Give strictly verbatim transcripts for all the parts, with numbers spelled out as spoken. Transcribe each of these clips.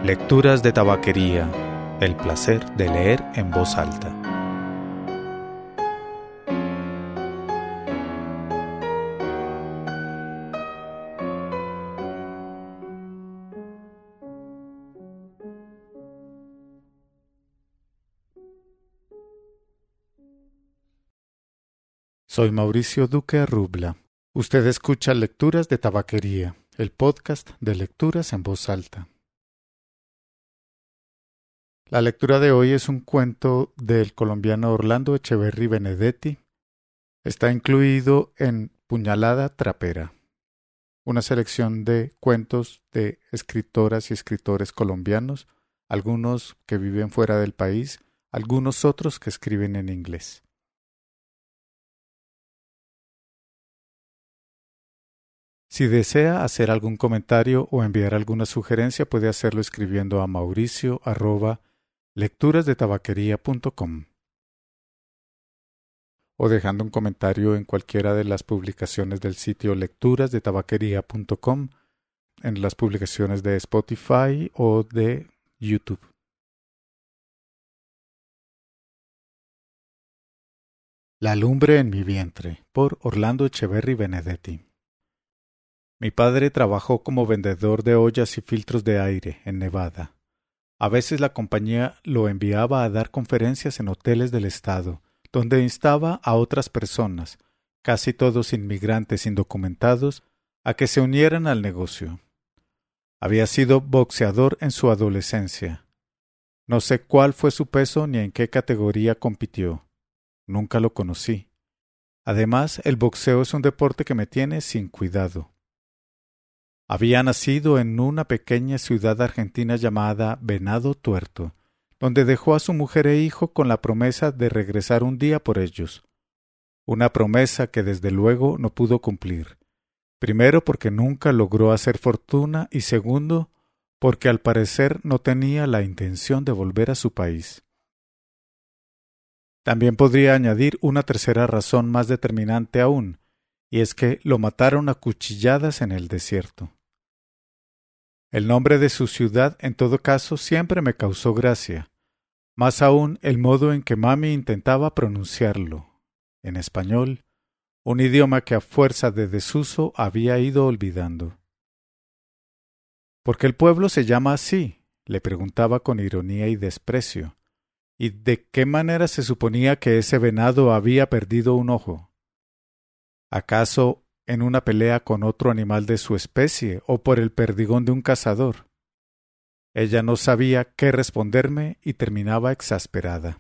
Lecturas de tabaquería, el placer de leer en voz alta. Soy Mauricio Duque Arrubla. Usted escucha Lecturas de Tabaquería, el podcast de lecturas en voz alta. La lectura de hoy es un cuento del colombiano Orlando Echeverry Benedetti. Está incluido en Puñalada Trapera, una selección de cuentos de escritoras y escritores colombianos, algunos que viven fuera del país, algunos otros que escriben en inglés. Si desea hacer algún comentario o enviar alguna sugerencia, puede hacerlo escribiendo a mauricio arroba lecturasdetabaquería punto com o dejando un comentario en cualquiera de las publicaciones del sitio lecturasdetabaquería punto com, en las publicaciones de Spotify o de YouTube. La lumbre en mi vientre, por Orlando Echeverry Benedetti. Mi padre trabajó como vendedor de ollas y filtros de aire en Nevada. A veces la compañía lo enviaba a dar conferencias en hoteles del estado, donde instaba a otras personas, casi todos inmigrantes indocumentados, a que se unieran al negocio. Había sido boxeador en su adolescencia. No sé cuál fue su peso ni en qué categoría compitió. Nunca lo conocí. Además, el boxeo es un deporte que me tiene sin cuidado. Había nacido en una pequeña ciudad argentina llamada Venado Tuerto, donde dejó a su mujer e hijo con la promesa de regresar un día por ellos. Una promesa que desde luego no pudo cumplir. Primero porque nunca logró hacer fortuna y segundo porque al parecer no tenía la intención de volver a su país. También podría añadir una tercera razón más determinante aún, y es que lo mataron a cuchilladas en el desierto. El nombre de su ciudad, en todo caso, siempre me causó gracia, más aún el modo en que mami intentaba pronunciarlo, en español, un idioma que a fuerza de desuso había ido olvidando. ¿Por qué el pueblo se llama así?, le preguntaba con ironía y desprecio. ¿Y de qué manera se suponía que ese venado había perdido un ojo? ¿Acaso en una pelea con otro animal de su especie o por el perdigón de un cazador? Ella no sabía qué responderme y terminaba exasperada.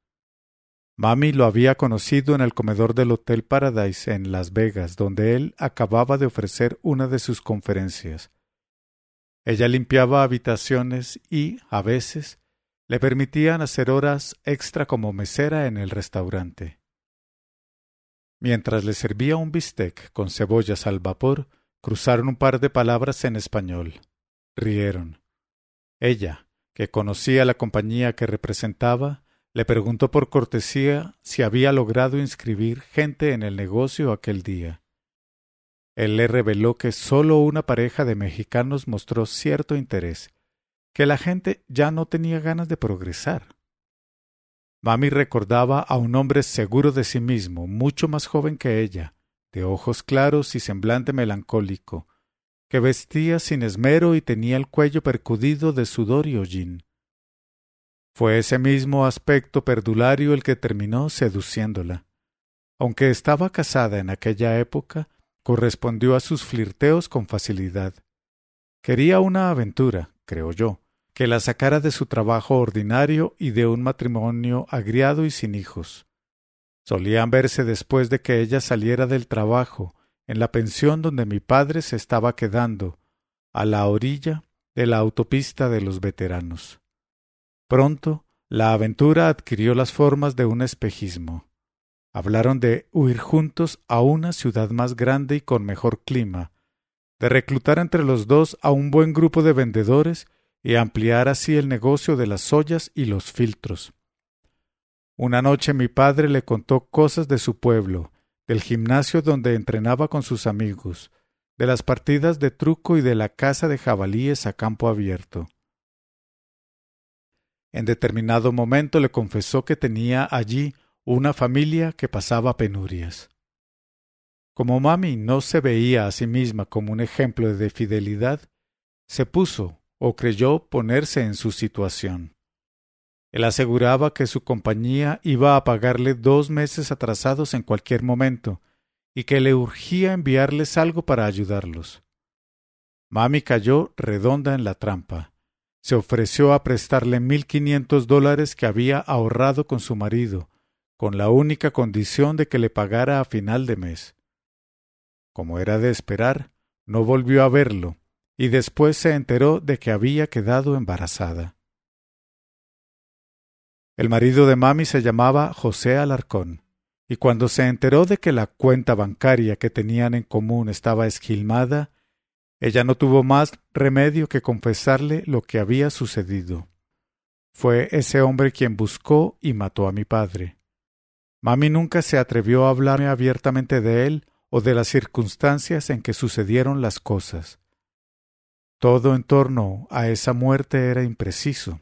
Mami lo había conocido en el comedor del Hotel Paradise en Las Vegas, donde él acababa de ofrecer una de sus conferencias. Ella limpiaba habitaciones y, a veces, le permitían hacer horas extra como mesera en el restaurante. Mientras le servía un bistec con cebollas al vapor, cruzaron un par de palabras en español. Rieron. Ella, que conocía la compañía que representaba, le preguntó por cortesía si había logrado inscribir gente en el negocio aquel día. Él le reveló que solo una pareja de mexicanos mostró cierto interés, que la gente ya no tenía ganas de progresar. Mami recordaba a un hombre seguro de sí mismo, mucho más joven que ella, de ojos claros y semblante melancólico, que vestía sin esmero y tenía el cuello percudido de sudor y hollín. Fue ese mismo aspecto perdulario el que terminó seduciéndola. Aunque estaba casada en aquella época, correspondió a sus flirteos con facilidad. Quería una aventura, creo yo, que la sacara de su trabajo ordinario y de un matrimonio agriado y sin hijos. Solían verse después de que ella saliera del trabajo, en la pensión donde mi padre se estaba quedando, a la orilla de la autopista de los veteranos. Pronto, la aventura adquirió las formas de un espejismo. Hablaron de huir juntos a una ciudad más grande y con mejor clima, de reclutar entre los dos a un buen grupo de vendedores y ampliar así el negocio de las ollas y los filtros. Una noche mi padre le contó cosas de su pueblo, del gimnasio donde entrenaba con sus amigos, de las partidas de truco y de la caza de jabalíes a campo abierto. En determinado momento le confesó que tenía allí una familia que pasaba penurias. Como mami no se veía a sí misma como un ejemplo de fidelidad, se puso o creyó ponerse en su situación. Él aseguraba que su compañía iba a pagarle dos meses atrasados en cualquier momento y que le urgía enviarles algo para ayudarlos. Mami cayó redonda en la trampa. Se ofreció a prestarle mil quinientos dólares que había ahorrado con su marido, con la única condición de que le pagara a final de mes. Como era de esperar, no volvió a verlo, y después se enteró de que había quedado embarazada. El marido de mami se llamaba José Alarcón, y cuando se enteró de que la cuenta bancaria que tenían en común estaba esquilmada, ella no tuvo más remedio que confesarle lo que había sucedido. Fue ese hombre quien buscó y mató a mi padre. Mami nunca se atrevió a hablarme abiertamente de él o de las circunstancias en que sucedieron las cosas. Todo en torno a esa muerte era impreciso.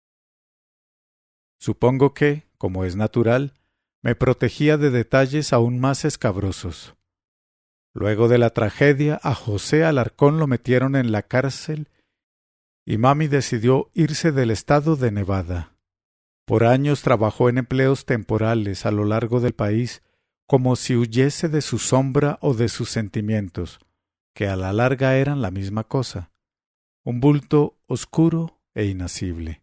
Supongo que, como es natural, me protegía de detalles aún más escabrosos. Luego de la tragedia, a José Alarcón lo metieron en la cárcel y mami decidió irse del estado de Nevada. Por años trabajó en empleos temporales a lo largo del país, como si huyese de su sombra o de sus sentimientos, que a la larga eran la misma cosa, un bulto oscuro e inasible.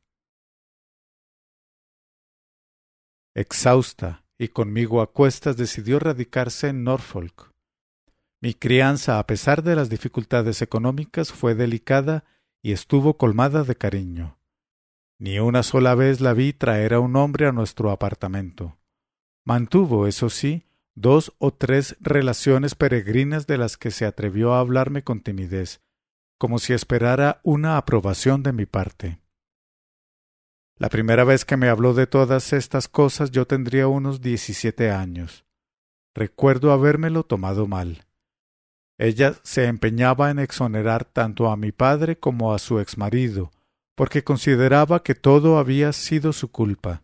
Exhausta y conmigo a cuestas, decidió radicarse en Norfolk. Mi crianza, a pesar de las dificultades económicas, fue delicada y estuvo colmada de cariño. Ni una sola vez la vi traer a un hombre a nuestro apartamento. Mantuvo, eso sí, dos o tres relaciones peregrinas de las que se atrevió a hablarme con timidez, como si esperara una aprobación de mi parte. La primera vez que me habló de todas estas cosas yo tendría unos diecisiete años. Recuerdo habérmelo tomado mal. Ella se empeñaba en exonerar tanto a mi padre como a su exmarido, porque consideraba que todo había sido su culpa.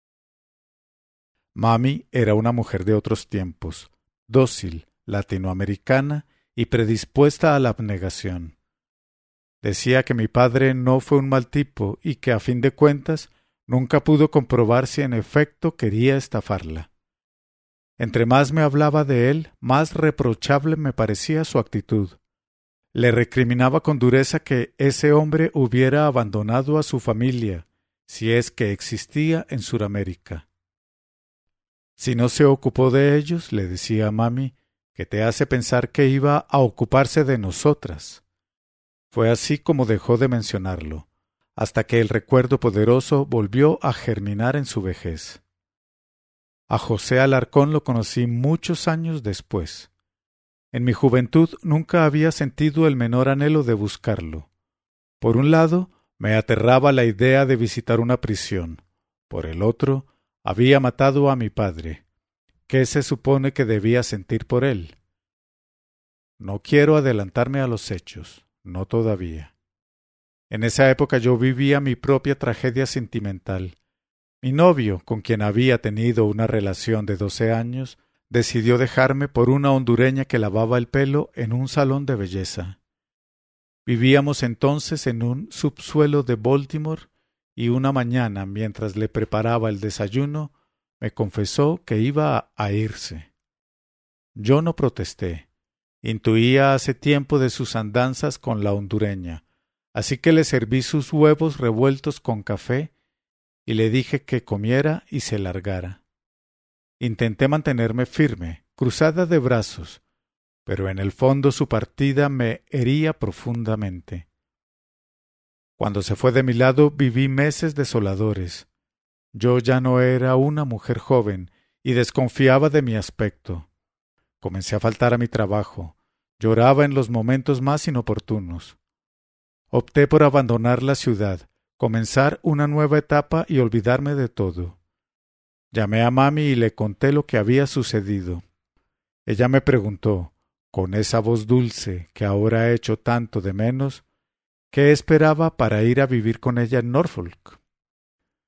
Mami era una mujer de otros tiempos, dócil, latinoamericana y predispuesta a la abnegación. Decía que mi padre no fue un mal tipo y que, a fin de cuentas, nunca pudo comprobar si en efecto quería estafarla. Entre más me hablaba de él, más reprochable me parecía su actitud. Le recriminaba con dureza que ese hombre hubiera abandonado a su familia, si es que existía en Suramérica. Si no se ocupó de ellos, le decía a mami, ¿qué te hace pensar que iba a ocuparse de nosotras? Fue así como dejó de mencionarlo, hasta que el recuerdo poderoso volvió a germinar en su vejez. A José Alarcón lo conocí muchos años después. En mi juventud nunca había sentido el menor anhelo de buscarlo. Por un lado, me aterraba la idea de visitar una prisión. Por el otro, había matado a mi padre. ¿Qué se supone que debía sentir por él? No quiero adelantarme a los hechos, no todavía. En esa época yo vivía mi propia tragedia sentimental. Mi novio, con quien había tenido una relación de doce años, decidió dejarme por una hondureña que lavaba el pelo en un salón de belleza. Vivíamos entonces en un subsuelo de Baltimore y una mañana, mientras le preparaba el desayuno, me confesó que iba a irse. Yo no protesté. Intuía hace tiempo de sus andanzas con la hondureña, así que le serví sus huevos revueltos con café y le dije que comiera y se largara. Intenté mantenerme firme, cruzada de brazos, pero en el fondo su partida me hería profundamente. Cuando se fue de mi lado viví meses desoladores. Yo ya no era una mujer joven y desconfiaba de mi aspecto. Comencé a faltar a mi trabajo. Lloraba en los momentos más inoportunos. Opté por abandonar la ciudad, comenzar una nueva etapa y olvidarme de todo. Llamé a mami y le conté lo que había sucedido. Ella me preguntó, con esa voz dulce que ahora he hecho tanto de menos, ¿qué esperaba para ir a vivir con ella en Norfolk?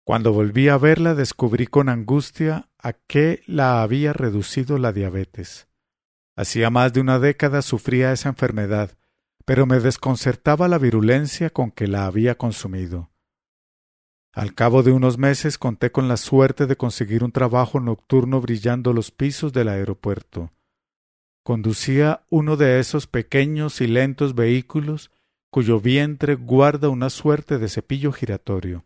Cuando volví a verla descubrí con angustia a qué la había reducido la diabetes. Hacía más de una década sufría esa enfermedad, pero me desconcertaba la virulencia con que la había consumido. Al cabo de unos meses conté con la suerte de conseguir un trabajo nocturno brillando los pisos del aeropuerto. Conducía uno de esos pequeños y lentos vehículos cuyo vientre guarda una suerte de cepillo giratorio.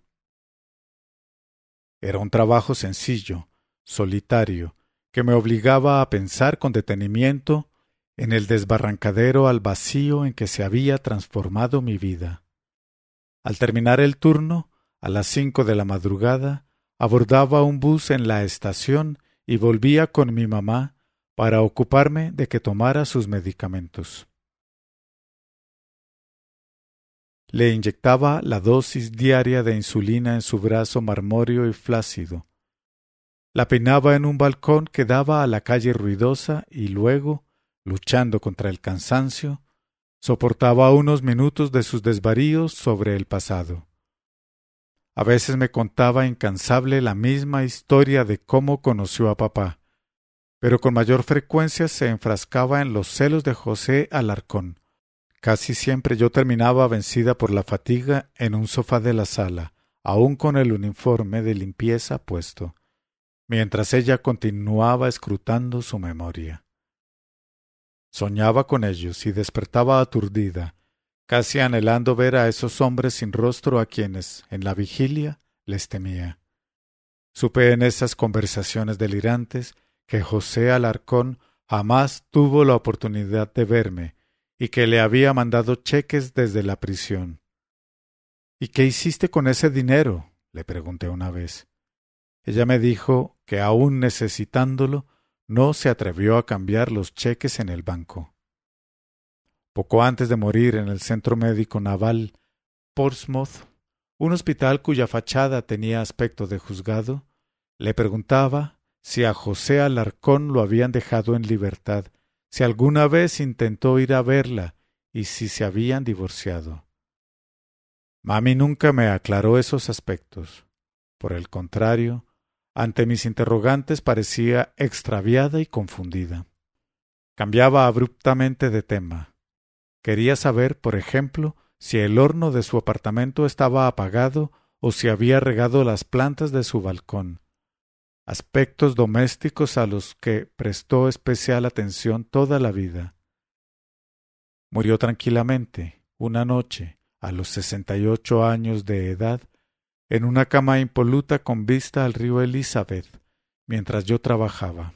Era un trabajo sencillo, solitario, que me obligaba a pensar con detenimiento en el desbarrancadero al vacío en que se había transformado mi vida. Al terminar el turno, a las cinco de la madrugada, abordaba un bus en la estación y volvía con mi mamá para ocuparme de que tomara sus medicamentos. Le inyectaba la dosis diaria de insulina en su brazo marmóreo y flácido. La peinaba en un balcón que daba a la calle ruidosa y luego, luchando contra el cansancio, soportaba unos minutos de sus desvaríos sobre el pasado. A veces me contaba incansable la misma historia de cómo conoció a papá, pero con mayor frecuencia se enfrascaba en los celos de José Alarcón. Casi siempre yo terminaba vencida por la fatiga en un sofá de la sala, aun con el uniforme de limpieza puesto, mientras ella continuaba escrutando su memoria. Soñaba con ellos y despertaba aturdida, casi anhelando ver a esos hombres sin rostro a quienes, en la vigilia, les temía. Supe en esas conversaciones delirantes que José Alarcón jamás tuvo la oportunidad de verme y que le había mandado cheques desde la prisión. —¿Y qué hiciste con ese dinero? —le pregunté una vez. Ella me dijo que aún necesitándolo, no se atrevió a cambiar los cheques en el banco. Poco antes de morir en el Centro Médico Naval Portsmouth, un hospital cuya fachada tenía aspecto de juzgado, le preguntaba si a José Alarcón lo habían dejado en libertad, si alguna vez intentó ir a verla y si se habían divorciado. Mami nunca me aclaró esos aspectos. Por el contrario, ante mis interrogantes parecía extraviada y confundida. Cambiaba abruptamente de tema. Quería saber, por ejemplo, si el horno de su apartamento estaba apagado o si había regado las plantas de su balcón. Aspectos domésticos a los que prestó especial atención toda la vida. Murió tranquilamente, una noche, a los sesenta y ocho años de edad, en una cama impoluta con vista al río Elizabeth, mientras yo trabajaba.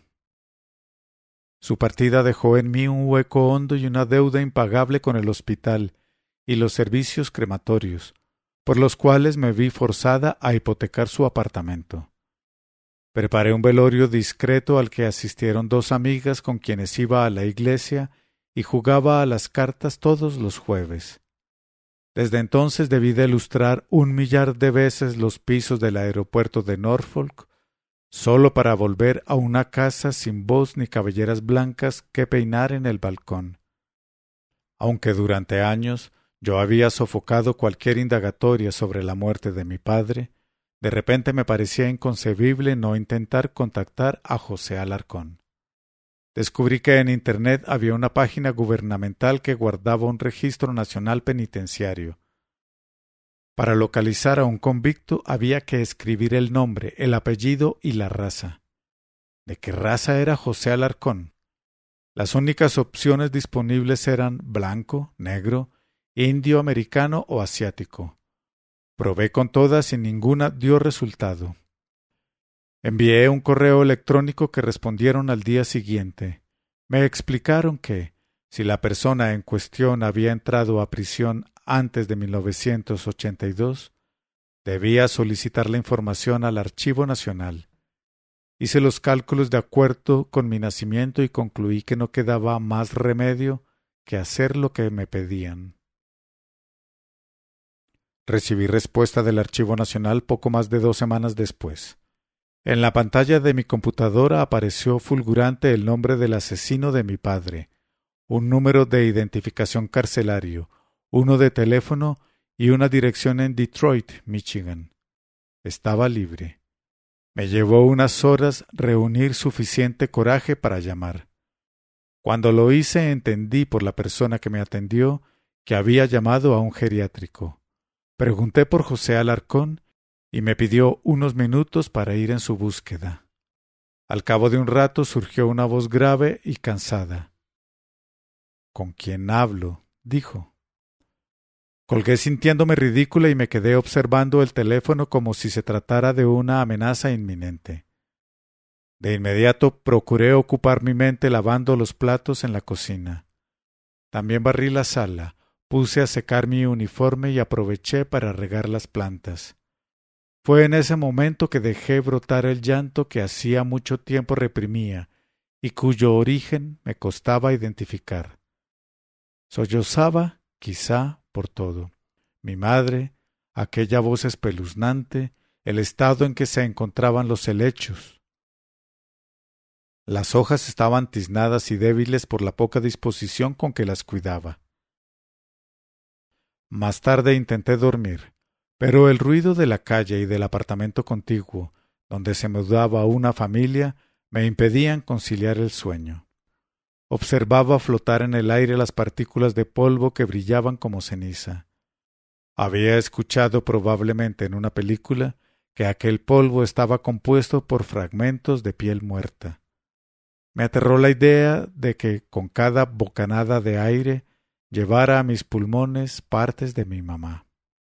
Su partida dejó en mí un hueco hondo y una deuda impagable con el hospital y los servicios crematorios, por los cuales me vi forzada a hipotecar su apartamento. Preparé un velorio discreto al que asistieron dos amigas con quienes iba a la iglesia y jugaba a las cartas todos los jueves. Desde entonces debí de ilustrar un millar de veces los pisos del aeropuerto de Norfolk, solo para volver a una casa sin voz ni cabelleras blancas que peinar en el balcón. Aunque durante años yo había sofocado cualquier indagatoria sobre la muerte de mi padre, de repente me parecía inconcebible no intentar contactar a José Alarcón. Descubrí que en Internet había una página gubernamental que guardaba un registro nacional penitenciario. Para localizar a un convicto había que escribir el nombre, el apellido y la raza. ¿De qué raza era José Alarcón? Las únicas opciones disponibles eran blanco, negro, indio, americano o asiático. Probé con todas y ninguna dio resultado. Envié un correo electrónico que respondieron al día siguiente. Me explicaron que, si la persona en cuestión había entrado a prisión antes de mil novecientos ochenta y dos, debía solicitar la información al Archivo Nacional. Hice los cálculos de acuerdo con mi nacimiento y concluí que no quedaba más remedio que hacer lo que me pedían. Recibí respuesta del Archivo Nacional poco más de dos semanas después. En la pantalla de mi computadora apareció fulgurante el nombre del asesino de mi padre, un número de identificación carcelario, uno de teléfono y una dirección en Detroit, Michigan. Estaba libre. Me llevó unas horas reunir suficiente coraje para llamar. Cuando lo hice entendí por la persona que me atendió que había llamado a un geriátrico. Pregunté por José Alarcón y me pidió unos minutos para ir en su búsqueda. Al cabo de un rato surgió una voz grave y cansada. —¿Con quién hablo? —dijo. Colgué sintiéndome ridícula y me quedé observando el teléfono como si se tratara de una amenaza inminente. De inmediato procuré ocupar mi mente lavando los platos en la cocina. También barrí la sala, puse a secar mi uniforme y aproveché para regar las plantas. Fue en ese momento que dejé brotar el llanto que hacía mucho tiempo reprimía y cuyo origen me costaba identificar. Sollozaba, quizá, por todo. Mi madre, aquella voz espeluznante, el estado en que se encontraban los helechos. Las hojas estaban tiznadas y débiles por la poca disposición con que las cuidaba. Más tarde intenté dormir, pero el ruido de la calle y del apartamento contiguo, donde se mudaba una familia, me impedían conciliar el sueño. Observaba flotar en el aire las partículas de polvo que brillaban como ceniza. Había escuchado probablemente en una película que aquel polvo estaba compuesto por fragmentos de piel muerta. Me aterró la idea de que con cada bocanada de aire llevara a mis pulmones partes de mi mamá.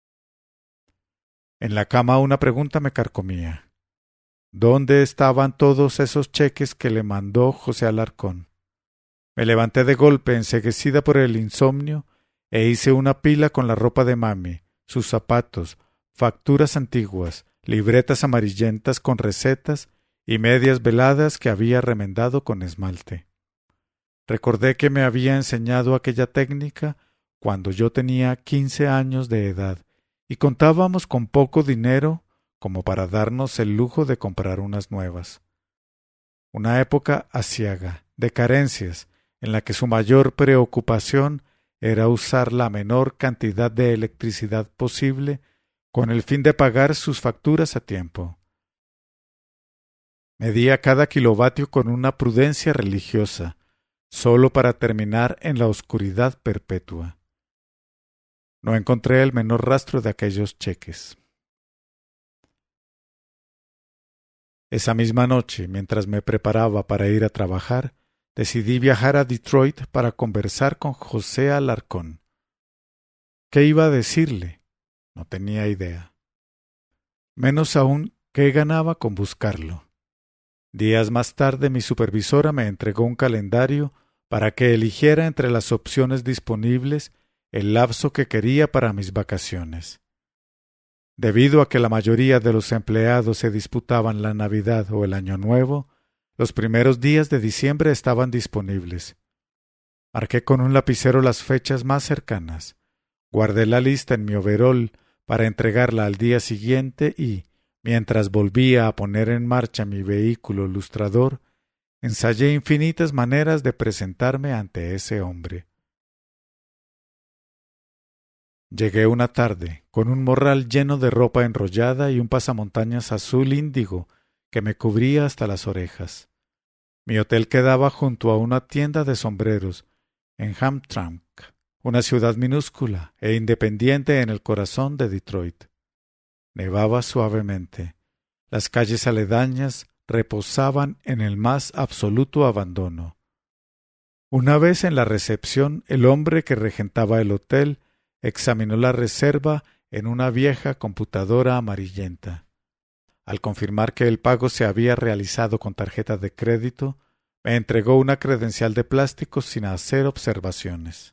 En la cama una pregunta me carcomía. ¿Dónde estaban todos esos cheques que le mandó José Alarcón? Me levanté de golpe, enceguecida por el insomnio, e hice una pila con la ropa de mami, sus zapatos, facturas antiguas, libretas amarillentas con recetas y medias veladas que había remendado con esmalte. Recordé que me había enseñado aquella técnica cuando yo tenía quince años de edad y contábamos con poco dinero como para darnos el lujo de comprar unas nuevas. Una época aciaga, de carencias, en la que su mayor preocupación era usar la menor cantidad de electricidad posible con el fin de pagar sus facturas a tiempo. Medía cada kilovatio con una prudencia religiosa, solo para terminar en la oscuridad perpetua. No encontré el menor rastro de aquellos cheques. Esa misma noche, mientras me preparaba para ir a trabajar, decidí viajar a Detroit para conversar con José Alarcón. ¿Qué iba a decirle? No tenía idea. Menos aún qué ganaba con buscarlo. Días más tarde mi supervisora me entregó un calendario para que eligiera entre las opciones disponibles el lapso que quería para mis vacaciones. Debido a que la mayoría de los empleados se disputaban la Navidad o el Año Nuevo, los primeros días de diciembre estaban disponibles. Marqué con un lapicero las fechas más cercanas, guardé la lista en mi overol para entregarla al día siguiente y, mientras volvía a poner en marcha mi vehículo lustrador, ensayé infinitas maneras de presentarme ante ese hombre. Llegué una tarde, con un morral lleno de ropa enrollada y un pasamontañas azul índigo que me cubría hasta las orejas. Mi hotel quedaba junto a una tienda de sombreros en Hamtramck, una ciudad minúscula e independiente en el corazón de Detroit. Nevaba suavemente. Las calles aledañas reposaban en el más absoluto abandono. Una vez en la recepción, el hombre que regentaba el hotel examinó la reserva en una vieja computadora amarillenta. Al confirmar que el pago se había realizado con tarjeta de crédito, me entregó una credencial de plástico sin hacer observaciones.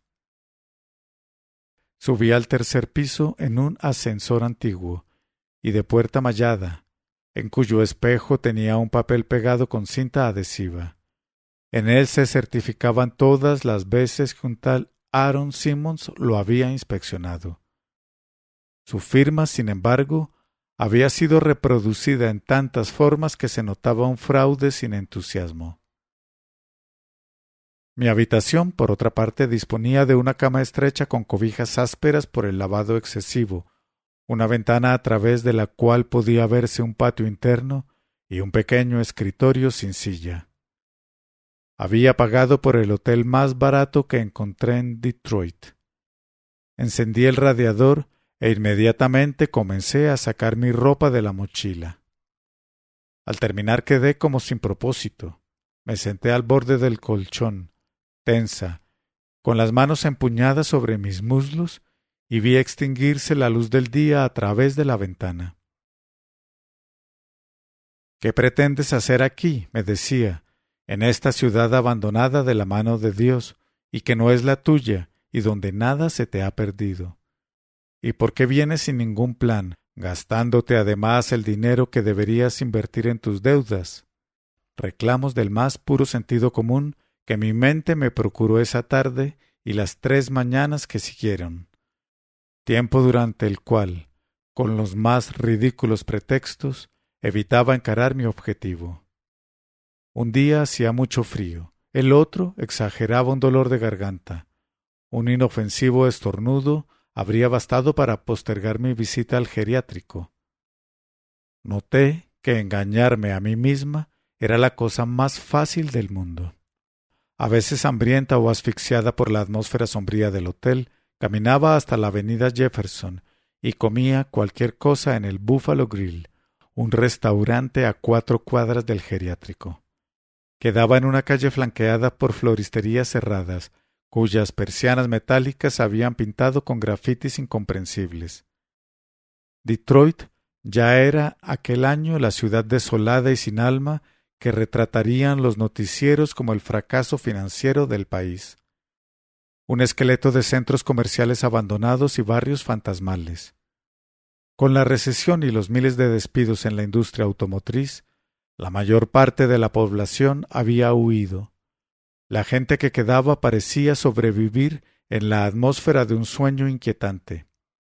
Subí al tercer piso en un ascensor antiguo y de puerta mallada, en cuyo espejo tenía un papel pegado con cinta adhesiva. En él se certificaban todas las veces que un tal Aaron Simmons lo había inspeccionado. Su firma, sin embargo, había sido reproducida en tantas formas que se notaba un fraude sin entusiasmo. Mi habitación, por otra parte, disponía de una cama estrecha con cobijas ásperas por el lavado excesivo, una ventana a través de la cual podía verse un patio interno y un pequeño escritorio sin silla. Había pagado por el hotel más barato que encontré en Detroit. Encendí el radiador e inmediatamente comencé a sacar mi ropa de la mochila. Al terminar quedé como sin propósito. Me senté al borde del colchón, tensa, con las manos empuñadas sobre mis muslos, y vi extinguirse la luz del día a través de la ventana. ¿Qué pretendes hacer aquí?, me decía, en esta ciudad abandonada de la mano de Dios, y que no es la tuya, y donde nada se te ha perdido. ¿Y por qué vienes sin ningún plan, gastándote además el dinero que deberías invertir en tus deudas? Reclamos del más puro sentido común que mi mente me procuró esa tarde y las tres mañanas que siguieron. Tiempo durante el cual, con los más ridículos pretextos, evitaba encarar mi objetivo. Un día hacía mucho frío, el otro exageraba un dolor de garganta. Un inofensivo estornudo habría bastado para postergar mi visita al geriátrico. Noté que engañarme a mí misma era la cosa más fácil del mundo. A veces hambrienta o asfixiada por la atmósfera sombría del hotel, caminaba hasta la avenida Jefferson y comía cualquier cosa en el Buffalo Grill, un restaurante a cuatro cuadras del geriátrico. Quedaba en una calle flanqueada por floristerías cerradas, cuyas persianas metálicas habían pintado con grafitis incomprensibles. Detroit ya era aquel año la ciudad desolada y sin alma que retratarían los noticieros como el fracaso financiero del país. Un esqueleto de centros comerciales abandonados y barrios fantasmales. Con la recesión y los miles de despidos en la industria automotriz, la mayor parte de la población había huido. La gente que quedaba parecía sobrevivir en la atmósfera de un sueño inquietante.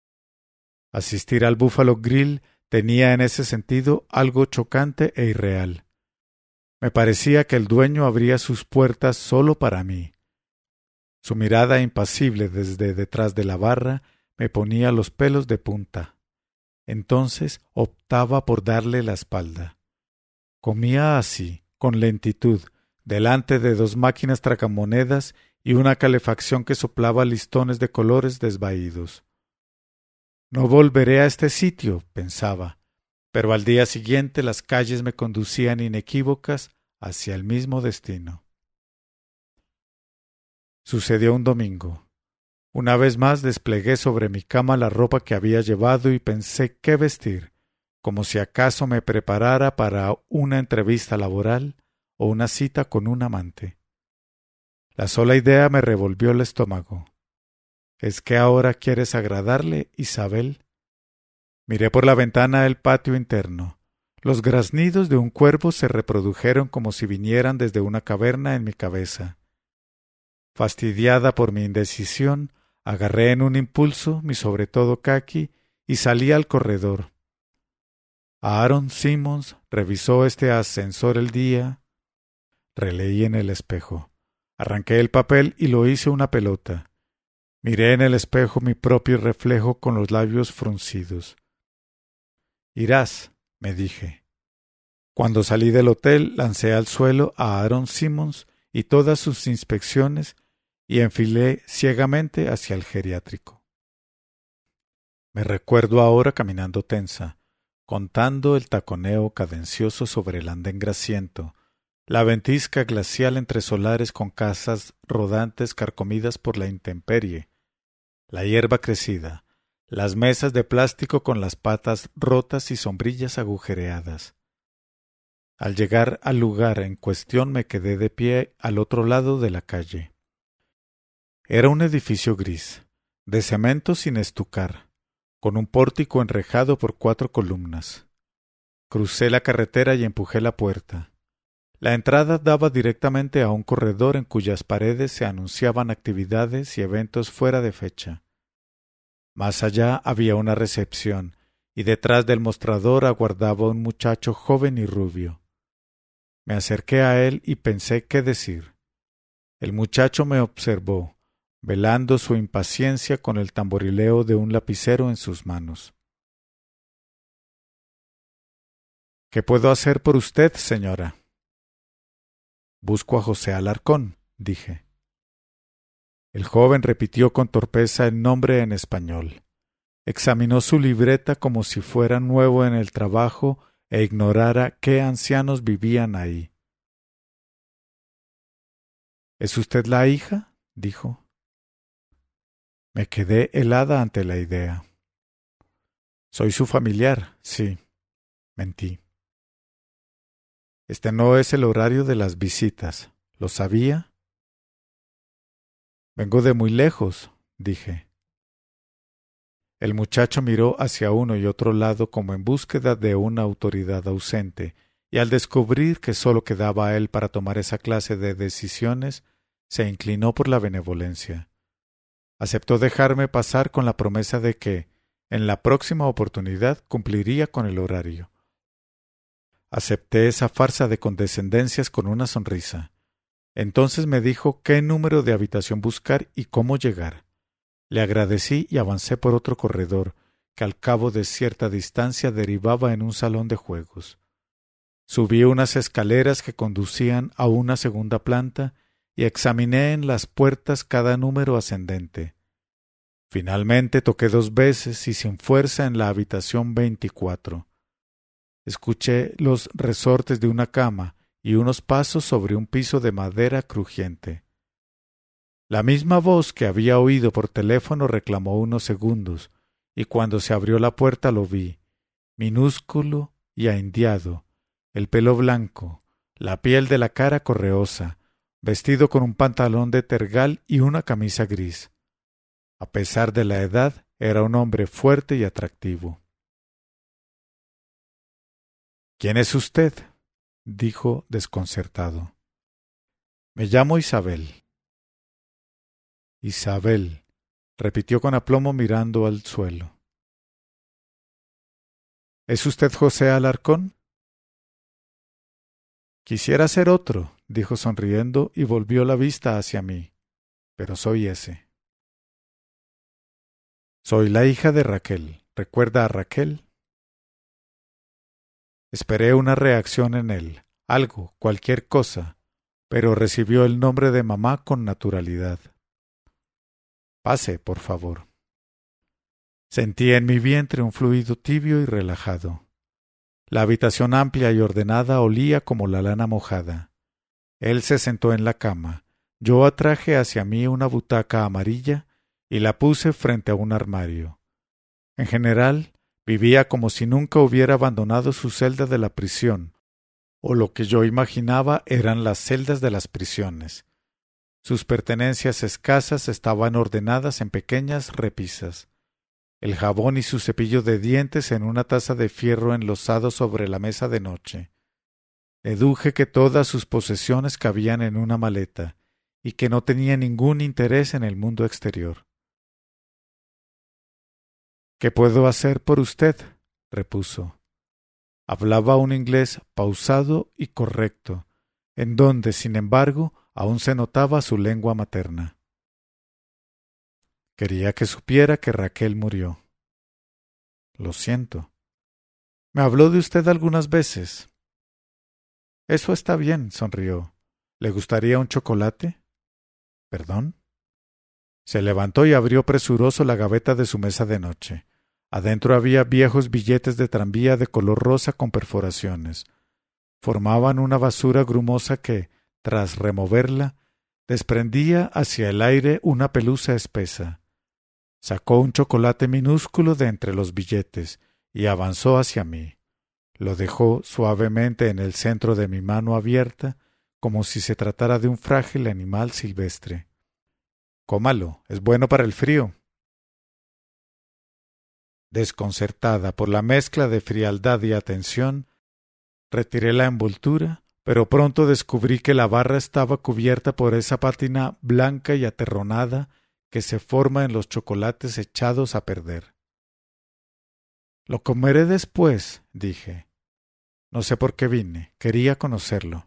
Asistir al Buffalo Grill tenía en ese sentido algo chocante e irreal. Me parecía que el dueño abría sus puertas solo para mí. Su mirada impasible desde detrás de la barra me ponía los pelos de punta. Entonces optaba por darle la espalda. Comía así, con lentitud, delante de dos máquinas tracamonedas y una calefacción que soplaba listones de colores desvaídos. No volveré a este sitio, pensaba, pero al día siguiente las calles me conducían inequívocas hacia el mismo destino. Sucedió un domingo. Una vez más desplegué sobre mi cama la ropa que había llevado y pensé qué vestir, como si acaso me preparara para una entrevista laboral o una cita con un amante. La sola idea me revolvió el estómago. ¿Es que ahora quieres agradarle, Isabel? Miré por la ventana el patio interno. Los graznidos de un cuervo se reprodujeron como si vinieran desde una caverna en mi cabeza. Fastidiada por mi indecisión, agarré en un impulso mi sobretodo caqui y salí al corredor. Aaron Simmons revisó este ascensor el día. Releí en el espejo. Arranqué el papel y lo hice una pelota. Miré en el espejo mi propio reflejo con los labios fruncidos. Irás, me dije. Cuando salí del hotel, lancé al suelo a Aaron Simmons y todas sus inspecciones y enfilé ciegamente hacia el geriátrico. Me recuerdo ahora caminando tensa, contando el taconeo cadencioso sobre el andén grasiento, la ventisca glacial entre solares con casas rodantes carcomidas por la intemperie, la hierba crecida, las mesas de plástico con las patas rotas y sombrillas agujereadas. Al llegar al lugar en cuestión me quedé de pie al otro lado de la calle. Era un edificio gris, de cemento sin estucar, con un pórtico enrejado por cuatro columnas. Crucé la carretera y empujé la puerta. La entrada daba directamente a un corredor en cuyas paredes se anunciaban actividades y eventos fuera de fecha. Más allá había una recepción, y detrás del mostrador aguardaba un muchacho joven y rubio. Me acerqué a él y pensé qué decir. El muchacho me observó, velando su impaciencia con el tamborileo de un lapicero en sus manos. ¿Qué puedo hacer por usted, señora? Busco a José Alarcón, dije. El joven repitió con torpeza el nombre en español. Examinó su libreta como si fuera nuevo en el trabajo e ignorara qué ancianos vivían ahí. ¿Es usted la hija? Dijo. Me quedé helada ante la idea. Soy su familiar, sí, mentí. Este no es el horario de las visitas. ¿Lo sabía? Vengo de muy lejos, dije. El muchacho miró hacia uno y otro lado como en búsqueda de una autoridad ausente, y al descubrir que sólo quedaba a él para tomar esa clase de decisiones, se inclinó por la benevolencia. Aceptó dejarme pasar con la promesa de que, en la próxima oportunidad, cumpliría con el horario. Acepté esa farsa de condescendencias con una sonrisa. Entonces me dijo qué número de habitación buscar y cómo llegar. Le agradecí y avancé por otro corredor, que al cabo de cierta distancia derivaba en un salón de juegos. Subí unas escaleras que conducían a una segunda planta y examiné en las puertas cada número ascendente. Finalmente toqué dos veces y sin fuerza en la habitación veinticuatro. Escuché los resortes de una cama y unos pasos sobre un piso de madera crujiente. La misma voz que había oído por teléfono reclamó unos segundos, y cuando se abrió la puerta lo vi, minúsculo y ahindiado, el pelo blanco, la piel de la cara correosa, vestido con un pantalón de tergal y una camisa gris. A pesar de la edad, era un hombre fuerte y atractivo. ¿Quién es usted?, dijo desconcertado. Me llamo Isabel. Isabel, repitió con aplomo mirando al suelo. ¿Es usted José Alarcón? Quisiera ser otro, dijo sonriendo y volvió la vista hacia mí, pero soy ese. Soy la hija de Raquel. ¿Recuerda a Raquel? Esperé una reacción en él, algo, cualquier cosa, pero recibió el nombre de mamá con naturalidad. Pase, por favor. Sentí en mi vientre un fluido tibio y relajado. La habitación amplia y ordenada olía como la lana mojada. Él se sentó en la cama. Yo atraje hacia mí una butaca amarilla y la puse frente a un armario. En general, vivía como si nunca hubiera abandonado su celda de la prisión, o lo que yo imaginaba eran las celdas de las prisiones. Sus pertenencias escasas estaban ordenadas en pequeñas repisas. El jabón y su cepillo de dientes en una taza de fierro enlosado sobre la mesa de noche. Deduje que todas sus posesiones cabían en una maleta y que no tenía ningún interés en el mundo exterior. ¿Qué puedo hacer por usted?, repuso. Hablaba un inglés pausado y correcto, en donde, sin embargo, aún se notaba su lengua materna. Quería que supiera que Raquel murió. Lo siento. Me habló de usted algunas veces. Eso está bien, sonrió. ¿Le gustaría un chocolate? ¿Perdón? Se levantó y abrió presuroso la gaveta de su mesa de noche. Adentro había viejos billetes de tranvía de color rosa con perforaciones. Formaban una basura grumosa que, tras removerla, desprendía hacia el aire una pelusa espesa. Sacó un chocolate minúsculo de entre los billetes y avanzó hacia mí. Lo dejó suavemente en el centro de mi mano abierta, como si se tratara de un frágil animal silvestre. Cómalo, es bueno para el frío. Desconcertada por la mezcla de frialdad y atención, retiré la envoltura, pero pronto descubrí que la barra estaba cubierta por esa pátina blanca y aterronada que se forma en los chocolates echados a perder. Lo comeré después, dije. No sé por qué vine, quería conocerlo.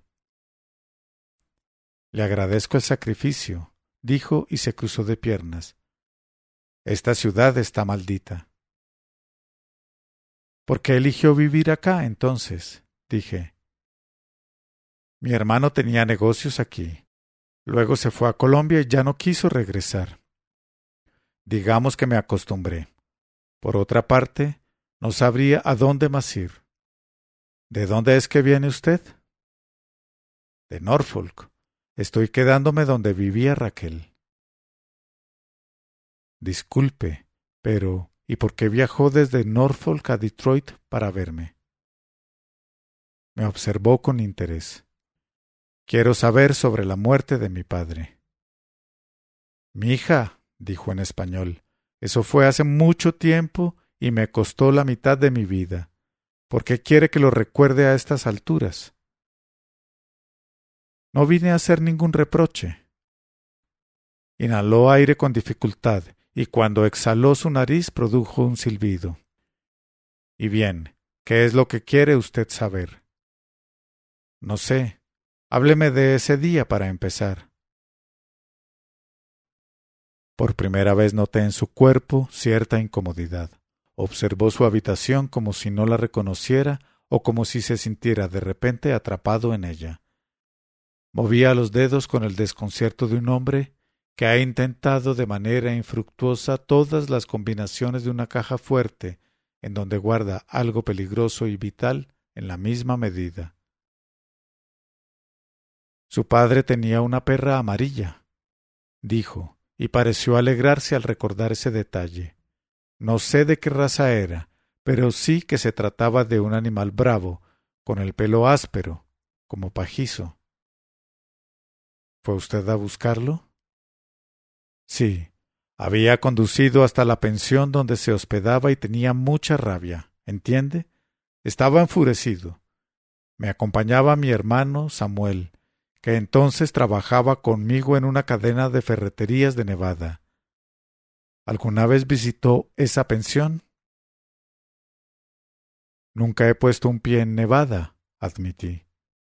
Le agradezco el sacrificio, dijo y se cruzó de piernas. Esta ciudad está maldita. ¿Por qué eligió vivir acá, entonces? dije. Mi hermano tenía negocios aquí. Luego se fue a Colombia y ya no quiso regresar. Digamos que me acostumbré. Por otra parte, no sabría a dónde más ir. ¿De dónde es que viene usted? De Norfolk. Estoy quedándome donde vivía Raquel. Disculpe, pero ¿y por qué viajó desde Norfolk a Detroit para verme? Me observó con interés. Quiero saber sobre la muerte de mi padre. Mi hija, dijo en español, eso fue hace mucho tiempo y me costó la mitad de mi vida. ¿Por qué quiere que lo recuerde a estas alturas? No vine a hacer ningún reproche. Inhaló aire con dificultad y cuando exhaló su nariz produjo un silbido. Y bien, ¿qué es lo que quiere usted saber? No sé. Hábleme de ese día para empezar. Por primera vez noté en su cuerpo cierta incomodidad. Observó su habitación como si no la reconociera o como si se sintiera de repente atrapado en ella. Movía los dedos con el desconcierto de un hombre que ha intentado de manera infructuosa todas las combinaciones de una caja fuerte en donde guarda algo peligroso y vital en la misma medida. Su padre tenía una perra amarilla, dijo, y pareció alegrarse al recordar ese detalle. No sé de qué raza era, pero sí que se trataba de un animal bravo, con el pelo áspero, como pajizo. ¿Fue usted a buscarlo? Sí. Había conducido hasta la pensión donde se hospedaba y tenía mucha rabia, ¿entiende? Estaba enfurecido. Me acompañaba mi hermano Samuel, que entonces trabajaba conmigo en una cadena de ferreterías de Nevada. ¿Alguna vez visitó esa pensión? Nunca he puesto un pie en Nevada, admití.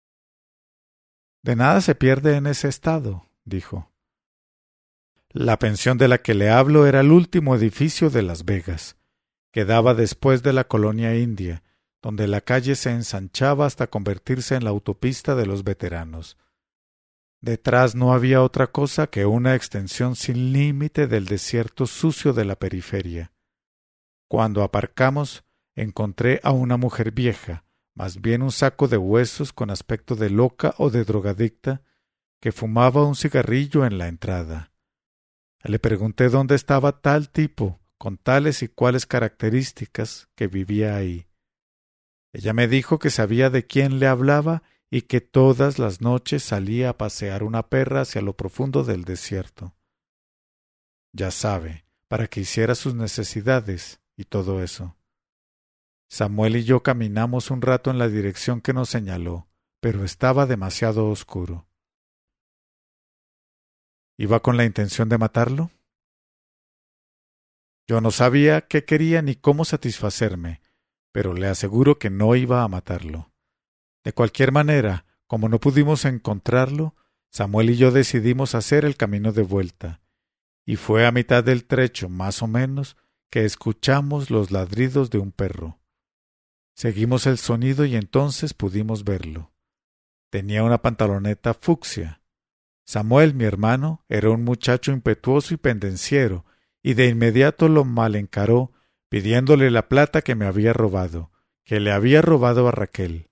De nada se pierde en ese estado, dijo. La pensión de la que le hablo era el último edificio de Las Vegas. Quedaba después de la colonia india, donde la calle se ensanchaba hasta convertirse en la autopista de los veteranos. Detrás no había otra cosa que una extensión sin límite del desierto sucio de la periferia. Cuando aparcamos, encontré a una mujer vieja, más bien un saco de huesos con aspecto de loca o de drogadicta, que fumaba un cigarrillo en la entrada. Le pregunté dónde estaba tal tipo, con tales y cuales características, que vivía ahí. Ella me dijo que sabía de quién le hablaba y que todas las noches salía a pasear una perra hacia lo profundo del desierto. Ya sabe, para que hiciera sus necesidades y todo eso. Samuel y yo caminamos un rato en la dirección que nos señaló, pero estaba demasiado oscuro. ¿Iba con la intención de matarlo? Yo no sabía qué quería ni cómo satisfacerme, pero le aseguro que no iba a matarlo. De cualquier manera, como no pudimos encontrarlo, Samuel y yo decidimos hacer el camino de vuelta, y fue a mitad del trecho, más o menos, que escuchamos los ladridos de un perro. Seguimos el sonido y entonces pudimos verlo. Tenía una pantaloneta fucsia. Samuel, mi hermano, era un muchacho impetuoso y pendenciero, y de inmediato lo malencaró, pidiéndole la plata que me había robado, que le había robado a Raquel.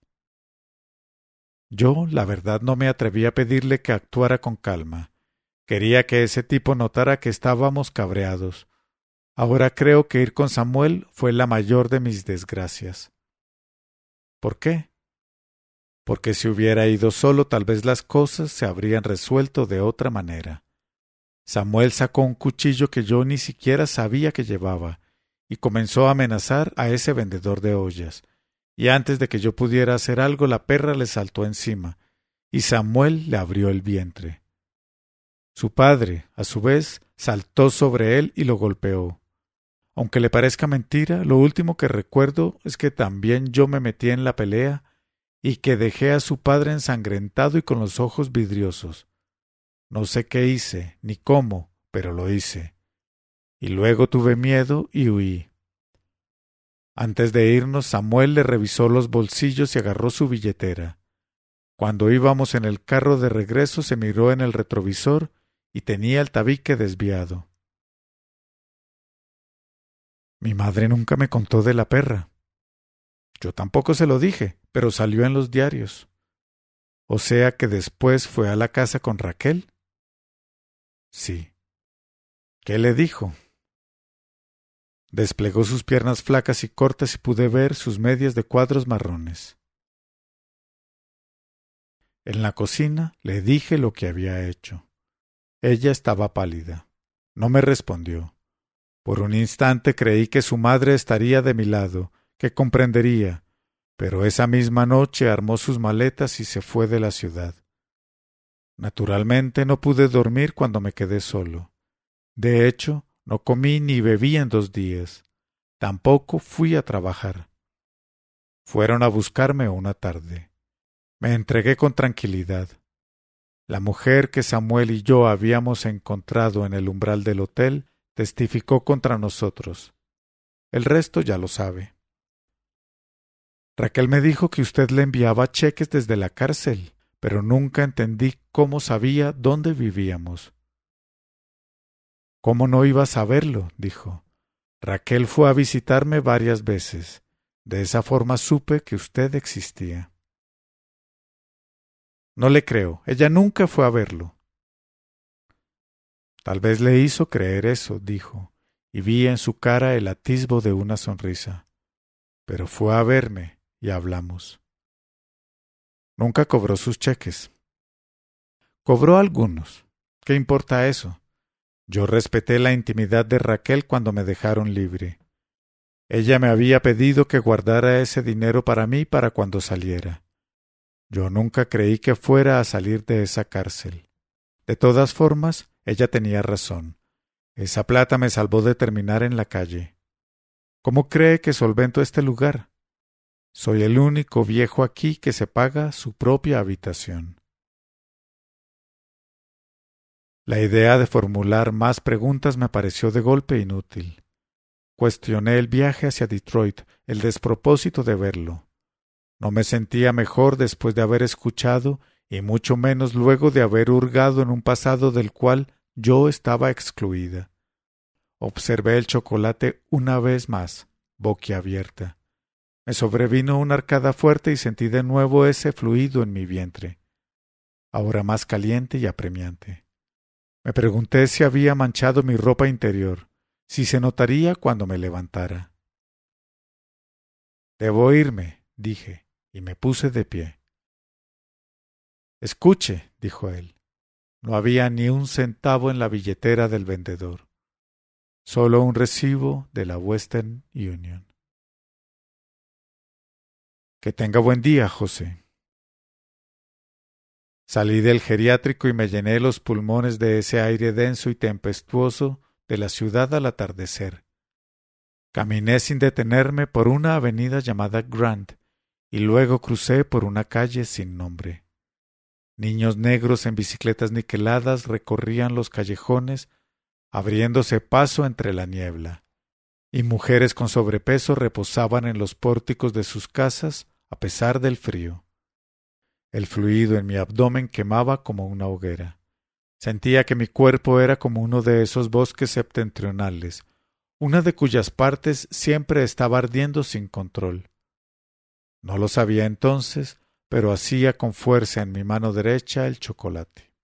Yo, la verdad, no me atreví a pedirle que actuara con calma. Quería que ese tipo notara que estábamos cabreados. Ahora creo que ir con Samuel fue la mayor de mis desgracias. ¿Por qué? Porque si hubiera ido solo, tal vez las cosas se habrían resuelto de otra manera. Samuel sacó un cuchillo que yo ni siquiera sabía que llevaba, y comenzó a amenazar a ese vendedor de ollas, y antes de que yo pudiera hacer algo la perra le saltó encima, y Samuel le abrió el vientre. Su padre, a su vez, saltó sobre él y lo golpeó. Aunque le parezca mentira, lo último que recuerdo es que también yo me metí en la pelea y que dejé a su padre ensangrentado y con los ojos vidriosos. No sé qué hice, ni cómo, pero lo hice. Y luego tuve miedo y huí. Antes de irnos, Samuel le revisó los bolsillos y agarró su billetera. Cuando íbamos en el carro de regreso, se miró en el retrovisor y tenía el tabique desviado. Mi madre nunca me contó de la perra. Yo tampoco se lo dije, pero salió en los diarios. O sea que después fue a la casa con Raquel. Sí. ¿Qué le dijo? Desplegó sus piernas flacas y cortas y pude ver sus medias de cuadros marrones. En la cocina le dije lo que había hecho. Ella estaba pálida. No me respondió. Por un instante creí que su madre estaría de mi lado, que comprendería, pero esa misma noche armó sus maletas y se fue de la ciudad. Naturalmente no pude dormir cuando me quedé solo. De hecho, no comí ni bebí en dos días. Tampoco fui a trabajar. Fueron a buscarme una tarde. Me entregué con tranquilidad. La mujer que Samuel y yo habíamos encontrado en el umbral del hotel testificó contra nosotros. El resto ya lo sabe. Raquel me dijo que usted le enviaba cheques desde la cárcel, pero nunca entendí cómo sabía dónde vivíamos. ¿Cómo no iba a saberlo?, dijo. Raquel fue a visitarme varias veces. De esa forma supe que usted existía. No le creo. Ella nunca fue a verlo. Tal vez le hizo creer eso, dijo, y vi en su cara el atisbo de una sonrisa. Pero fue a verme y hablamos. Nunca cobró sus cheques. Cobró algunos. ¿Qué importa eso? Yo respeté la intimidad de Raquel cuando me dejaron libre. Ella me había pedido que guardara ese dinero para mí para cuando saliera. Yo nunca creí que fuera a salir de esa cárcel. De todas formas, ella tenía razón. Esa plata me salvó de terminar en la calle. ¿Cómo cree que solvento este lugar? Soy el único viejo aquí que se paga su propia habitación. La idea de formular más preguntas me pareció de golpe inútil. Cuestioné el viaje hacia Detroit, el despropósito de verlo. No me sentía mejor después de haber escuchado y mucho menos luego de haber hurgado en un pasado del cual yo estaba excluida. Observé el chocolate una vez más, boquiabierta. Me sobrevino una arcada fuerte y sentí de nuevo ese fluido en mi vientre, ahora más caliente y apremiante. Me pregunté si había manchado mi ropa interior, si se notaría cuando me levantara. Debo irme, dije, y me puse de pie. Escuche, dijo él. No había ni un centavo en la billetera del vendedor, solo un recibo de la Western Union. Que tenga buen día, José. Salí del geriátrico y me llené los pulmones de ese aire denso y tempestuoso de la ciudad al atardecer. Caminé sin detenerme por una avenida llamada Grant y luego crucé por una calle sin nombre. Niños negros en bicicletas niqueladas recorrían los callejones, abriéndose paso entre la niebla, y mujeres con sobrepeso reposaban en los pórticos de sus casas a pesar del frío. El fluido en mi abdomen quemaba como una hoguera. Sentía que mi cuerpo era como uno de esos bosques septentrionales, una de cuyas partes siempre estaba ardiendo sin control. No lo sabía entonces, pero hacía con fuerza en mi mano derecha el chocolate.